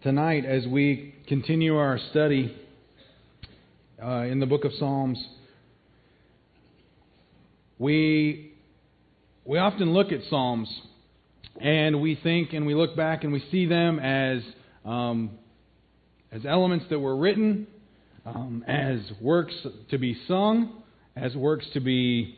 Tonight, as we continue our study in the book of Psalms, we often look at Psalms and we think and we look back and we see them as elements that were written, as works to be sung, as works to be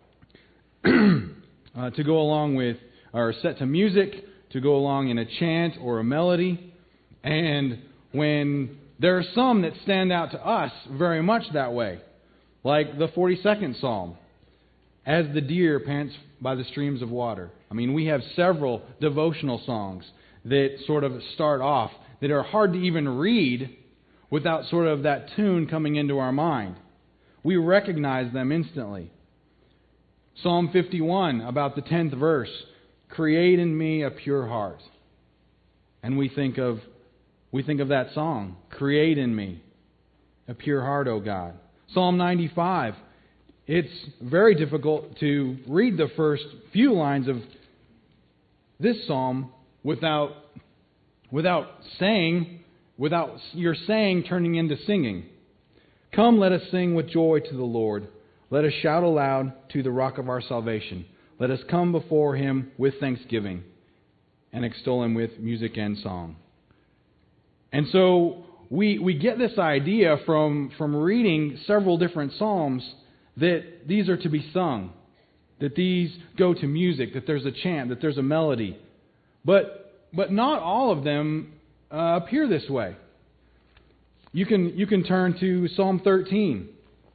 to go along with, or set to music, to go along in a chant or a melody. And when there are some that stand out to us very much that way, like the 42nd Psalm, as the deer pants by the streams of water. I mean, we have several devotional songs that sort of start off that are hard to even read without sort of that tune coming into our mind. We recognize them instantly. Psalm 51, about the 10th verse, "Create in me a pure heart." And we think of that song, "Create in me a pure heart, O God." Psalm 95, it's very difficult to read the first few lines of this psalm without your saying turning into singing. "Come, let us sing with joy to the Lord. Let us shout aloud to the rock of our salvation. Let us come before Him with thanksgiving and extol Him with music and song." And so we get this idea from reading several different psalms that these are to be sung, that these go to music, that there's a chant, that there's a melody. But not all of them appear this way. You can turn to Psalm 13.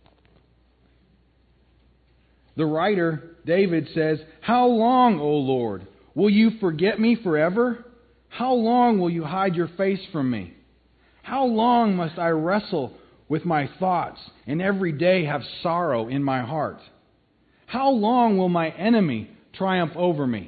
The writer, David, says, "How long, O Lord, will you forget me forever? How long will you hide your face from me? How long must I wrestle with my thoughts and every day have sorrow in my heart? How long will my enemy triumph over me?"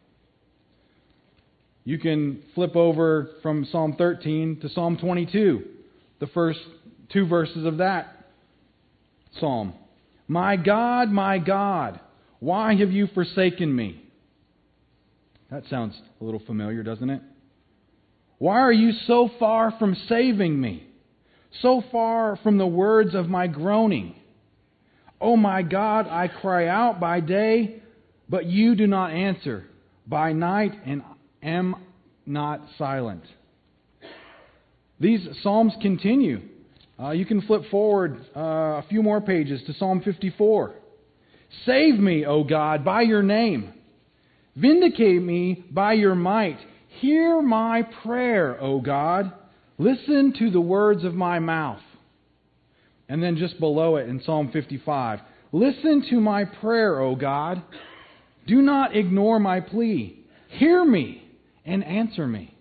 You can flip over from Psalm 13 to Psalm 22, the first two verses of that psalm. my God, why have you forsaken me?" That sounds a little familiar, doesn't it? "Why are you so far from saving me? So far from the words of my groaning? Oh my God, I cry out by day, but you do not answer. By night, and am not silent." These psalms continue. You can flip forward a few more pages to Psalm 54. "Save me, O God, by your name. Vindicate me by your might. Hear my prayer, O God. Listen to the words of my mouth." And then just below it in Psalm 55, "Listen to my prayer, O God. Do not ignore my plea. Hear me and answer me."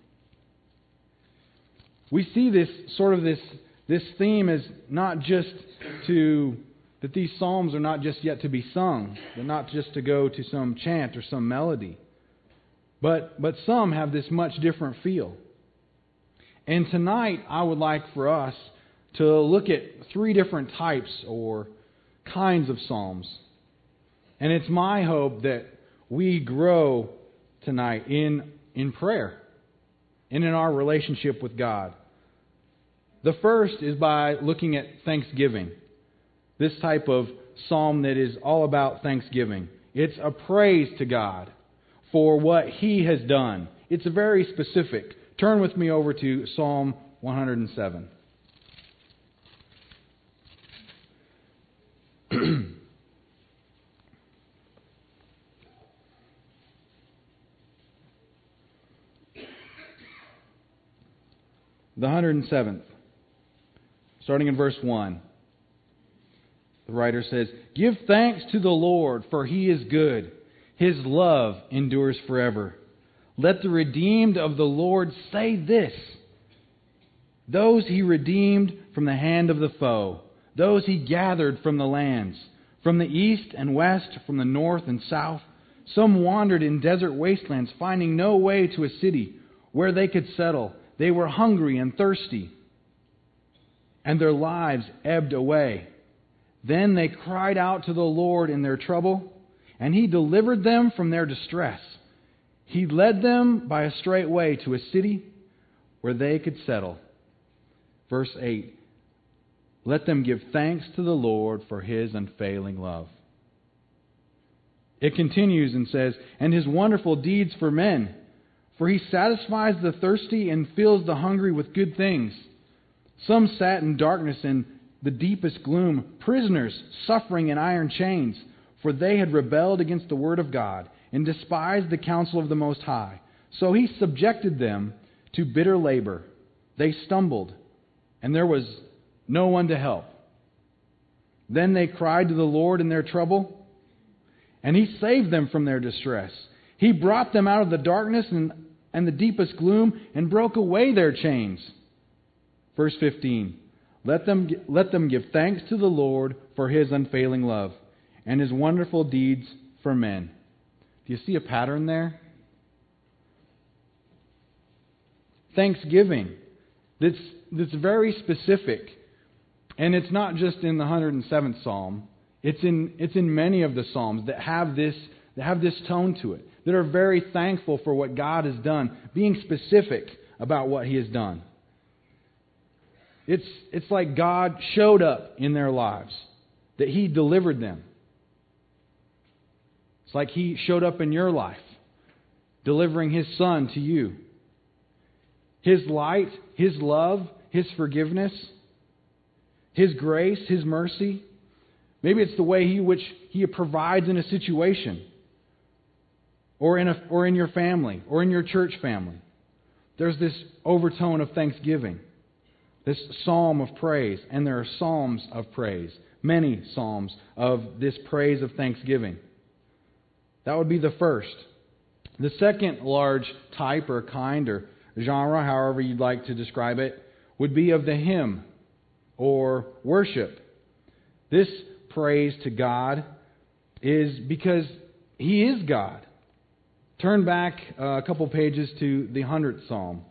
We see this theme as not just that these psalms are not just yet to be sung. They're not just to go to some chant or some melody. But some have this much different feel. And tonight I would like for us to look at three different types or kinds of psalms. And it's my hope that we grow tonight in prayer and in our relationship with God. The first is by looking at thanksgiving. This type of psalm that is all about thanksgiving. It's a praise to God for what He has done. It's very specific. Turn with me over to Psalm 107. The 107th. Starting in verse 1. The writer says, "Give thanks to the Lord, for He is good. His love endures forever. Let the redeemed of the Lord say this, those He redeemed from the hand of the foe, those He gathered from the lands, from the east and west, from the north and south. Some wandered in desert wastelands, finding no way to a city where they could settle. They were hungry and thirsty, and their lives ebbed away. Then they cried out to the Lord in their trouble, and He delivered them from their distress. He led them by a straight way to a city where they could settle. Verse 8, let them give thanks to the Lord for His unfailing love. It continues and says, and His wonderful deeds for men, for He satisfies the thirsty and fills the hungry with good things. Some sat in darkness and the deepest gloom, prisoners suffering in iron chains, for they had rebelled against the word of God and despised the counsel of the Most High. So He subjected them to bitter labor. They stumbled, and there was no one to help. Then they cried to the Lord in their trouble, and He saved them from their distress. He brought them out of the darkness and the deepest gloom and broke away their chains. Verse 15, let them give thanks to the Lord for His unfailing love and His wonderful deeds for men. Do you see a pattern there? Thanksgiving. That's very specific. And it's not just in the 107th Psalm. It's in many of the Psalms that have this tone to it, that are very thankful for what God has done, being specific about what He has done. It's like God showed up in their lives, that He delivered them. It's like He showed up in your life, delivering His Son to you. His light, His love, His forgiveness, His grace, His mercy. Maybe it's the way He provides in a situation, or in your family, or in your church family. There's this overtone of thanksgiving, this psalm of praise, and there are psalms of praise, many psalms of this praise of thanksgiving. That would be the first. The second large type or kind or genre, however you'd like to describe it, would be of the hymn or worship. This praise to God is because He is God. Turn back a couple pages to the 100th Psalm.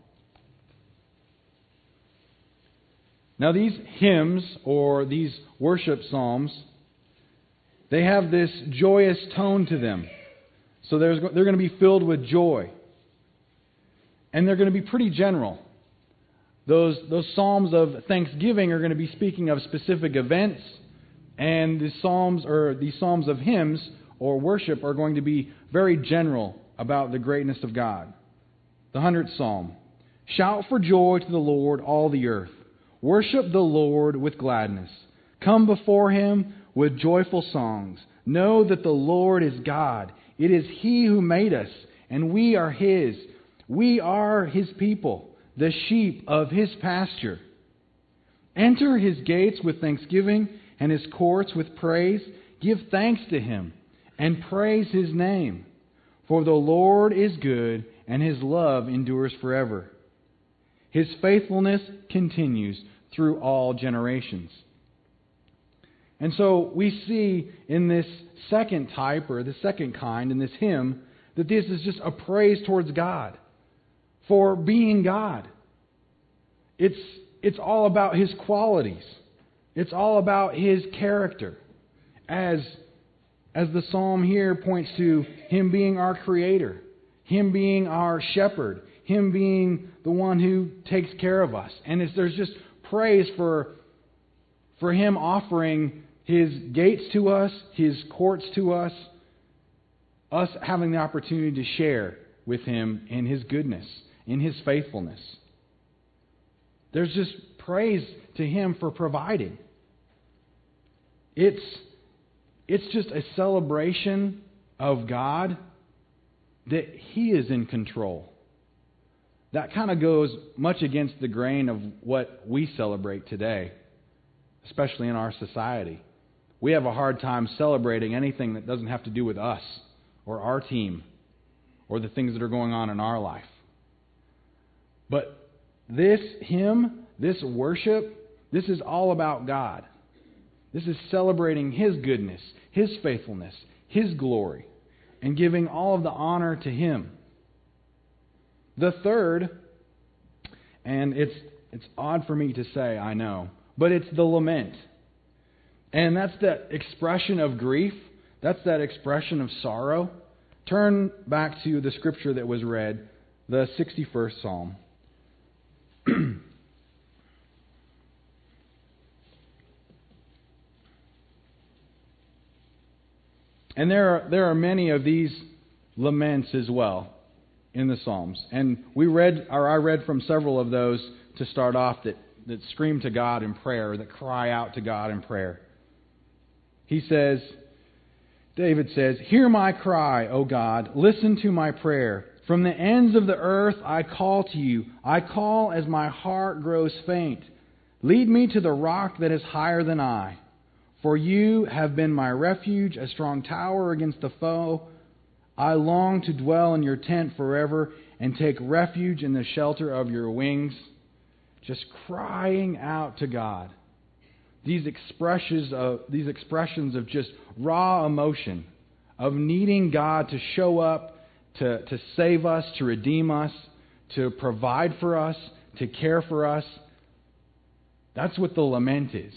Now these hymns or these worship psalms, they have this joyous tone to them. So they're going to be filled with joy. And they're going to be pretty general. Those psalms of thanksgiving are going to be speaking of specific events, and these psalms of hymns or worship are going to be very general about the greatness of God. The 100th Psalm. Shout for joy to the Lord, all the earth. Worship the Lord with gladness. Come before Him with joyful songs. Know that the Lord is God. It is He who made us, and we are His. We are His people, the sheep of His pasture. Enter His gates with thanksgiving and His courts with praise. Give thanks to Him and praise His name. For the Lord is good, and His love endures forever. His faithfulness continues through all generations. And so we see in this second type, or the second kind, in this hymn, that this is just a praise towards God for being God. It's all about His qualities. It's all about His character. As the psalm here points to Him being our Creator, Him being our Shepherd, Him being the one who takes care of us. And there's just praise for Him offering His gates to us, His courts to us having the opportunity to share with Him in His goodness, in His faithfulness. There's just praise to Him for providing. It's just a celebration of God that He is in control. That kind of goes much against the grain of what we celebrate today, especially in our society. We have a hard time celebrating anything that doesn't have to do with us or our team or the things that are going on in our life. But this hymn, this worship, this is all about God. This is celebrating His goodness, His faithfulness, His glory, and giving all of the honor to Him. The third, and it's odd for me to say, I know, but it's the lament. And that's that expression of grief. That's that expression of sorrow. Turn back to the scripture that was read, the 61st Psalm. And there are many of these laments as well in the Psalms. And I read from several of those to start off that scream to God in prayer, that cry out to God in prayer. David says, "Hear my cry, O God, listen to my prayer. From the ends of the earth I call to you. I call as my heart grows faint. Lead me to the rock that is higher than I. For you have been my refuge, a strong tower against the foe. I long to dwell in your tent forever and take refuge in the shelter of your wings." Just crying out to God. These expressions of just raw emotion, of needing God to show up, to save us, to redeem us, to provide for us, to care for us. That's what the lament is.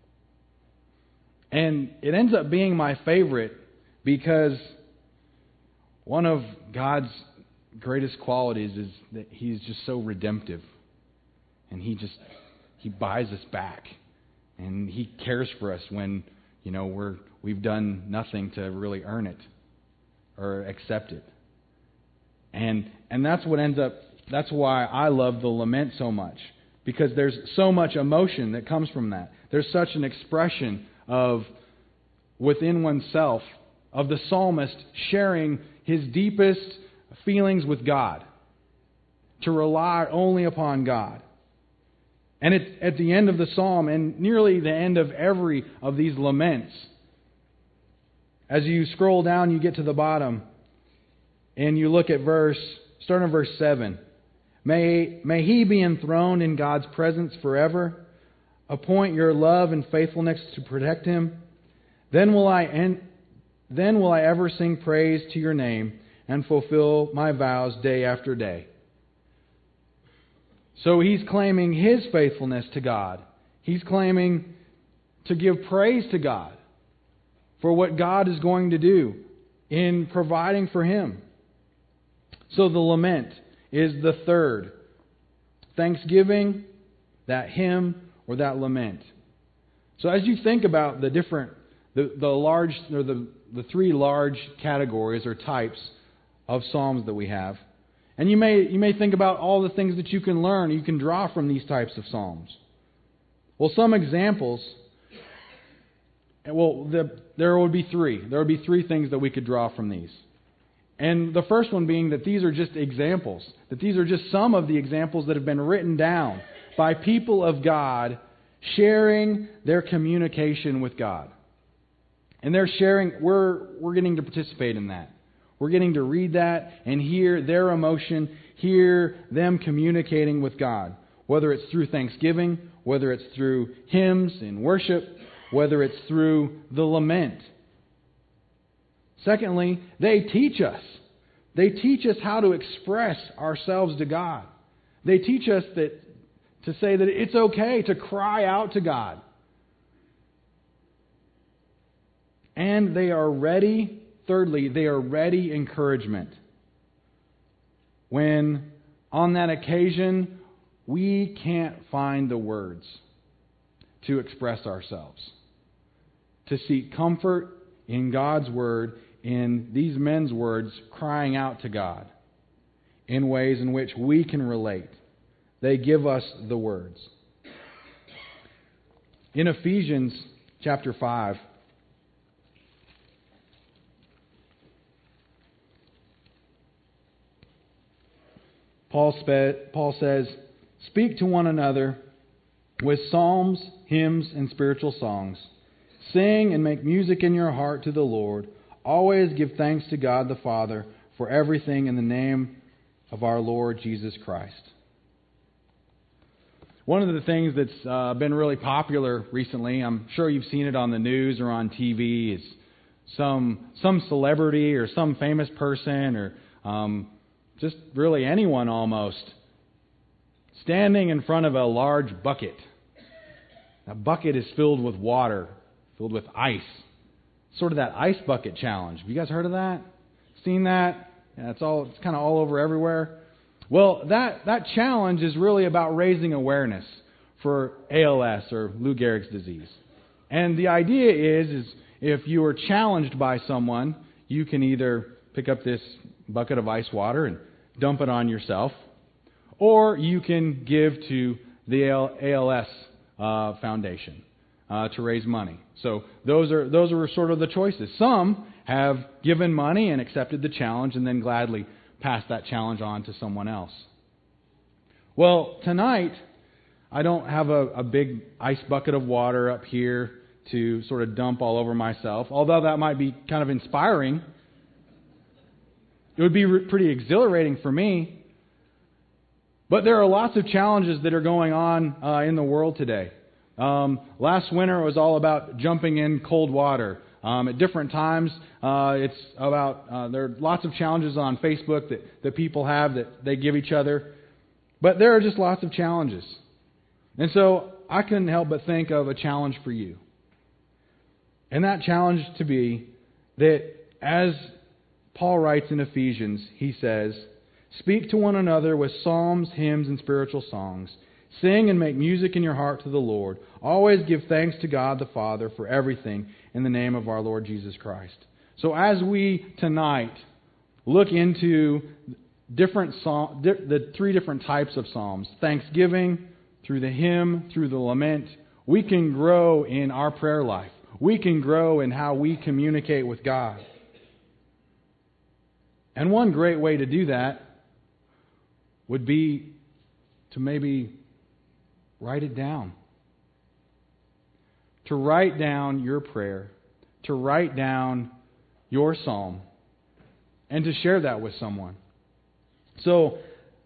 And it ends up being my favorite because one of God's greatest qualities is that He's just so redemptive. And He buys us back. And He cares for us when, we've done nothing to really earn it or accept it. And that's why I love the lament so much. Because there's so much emotion that comes from that. There's such an expression of within oneself, of the psalmist sharing his deepest feelings with God. To rely only upon God. And at the end of the psalm, and nearly the end of every of these laments, as you scroll down, you get to the bottom, and you look at starting in verse 7. May He be enthroned in God's presence forever. Appoint your love and faithfulness to protect Him. Then will I ever sing praise to your name and fulfill my vows day after day. So he's claiming his faithfulness to God. He's claiming to give praise to God for what God is going to do in providing for him. So the lament is the third. Thanksgiving, that hymn, or that lament. So as you think about the three large categories or types of psalms that we have, and you may think about all the things that you can learn, you can draw from these types of psalms. Well, some examples. There would be three. There would be three things that we could draw from these. And the first one being that these are just examples. That these are just some of the examples that have been written down by people of God sharing their communication with God. And they're sharing, we're getting to participate in that. We're getting to read that and hear their emotion, hear them communicating with God. Whether it's through thanksgiving, whether it's through hymns and worship, whether it's through the lament. Secondly, they teach us. They teach us how to express ourselves to God. They teach us to say that it's okay to cry out to God. And they are ready. Thirdly, they are ready encouragement. When on that occasion we can't find the words to express ourselves. To seek comfort in God's Word, in these men's words, crying out to God in ways in which we can relate. They give us the words. In Ephesians chapter 5, Paul says, "Speak to one another with psalms, hymns, and spiritual songs. Sing and make music in your heart to the Lord. Always give thanks to God the Father for everything in the name of our Lord Jesus Christ." One of the things that's been really popular recently, I'm sure you've seen it on the news or on TV, is some celebrity or some famous person or just really anyone almost standing in front of a large bucket. That bucket is filled with water, filled with ice. Sort of that ice bucket challenge. Have you guys heard of that? Seen that? Yeah, it's kind of all over everywhere. Well, that challenge is really about raising awareness for ALS or Lou Gehrig's disease. And the idea is If you are challenged by someone, you can either pick up this bucket of ice water and dump it on yourself, or you can give to the ALS Foundation to raise money. So those are sort of the choices. Some have given money and accepted the challenge and then gladly passed that challenge on to someone else. Well, tonight, I don't have a big ice bucket of water up here to sort of dump all over myself, although that might be kind of inspiring. It would be pretty exhilarating for me. But there are lots of challenges that are going on in the world today. Last winter it was all about jumping in cold water. At different times, it's about there are lots of challenges on Facebook that people have that they give each other. But there are just lots of challenges. And so I couldn't help but think of a challenge for you. And that challenge to be that, as Paul writes in Ephesians, he says, "Speak to one another with psalms, hymns, and spiritual songs. Sing and make music in your heart to the Lord. Always give thanks to God the Father for everything in the name of our Lord Jesus Christ." So as we tonight look into the three different types of psalms, thanksgiving, through the hymn, through the lament, we can grow in our prayer life. We can grow in how we communicate with God. And one great way to do that would be to maybe write it down. To write down your prayer, to write down your psalm, and to share that with someone. So,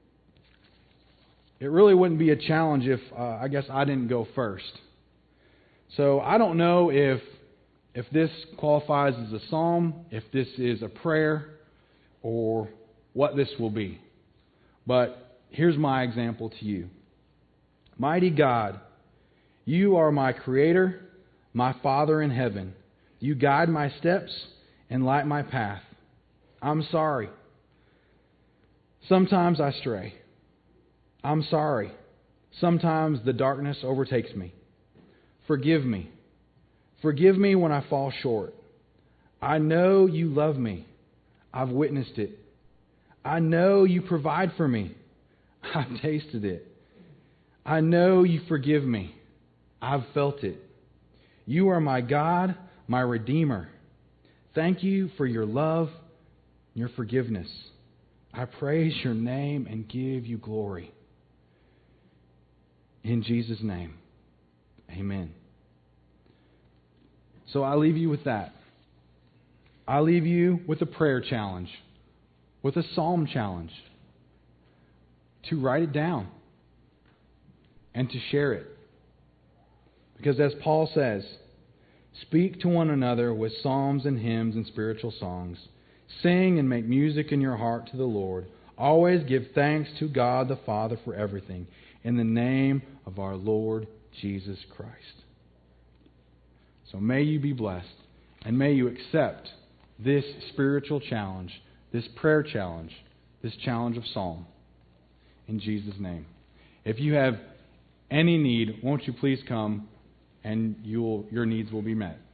it really wouldn't be a challenge if, I guess, I didn't go first. So, I don't know if this qualifies as a psalm, if this is a prayer, or what this will be. But here's my example to you. Mighty God, you are my Creator, my Father in heaven. You guide my steps and light my path. I'm sorry. Sometimes I stray. I'm sorry. Sometimes the darkness overtakes me. Forgive me. Forgive me when I fall short. I know you love me. I've witnessed it. I know you provide for me. I've tasted it. I know you forgive me. I've felt it. You are my God, my Redeemer. Thank you for your love and your forgiveness. I praise your name and give you glory. In Jesus' name, amen. So I leave you with that. I leave you with a prayer challenge, with a psalm challenge, to write it down and to share it. Because as Paul says, speak to one another with psalms and hymns and spiritual songs. Sing and make music in your heart to the Lord. Always give thanks to God the Father for everything, in the name of our Lord Jesus Christ. So may you be blessed, and may you accept this spiritual challenge, this prayer challenge, this challenge of psalm, in Jesus' name. If you have any need, won't you please come, and your needs will be met.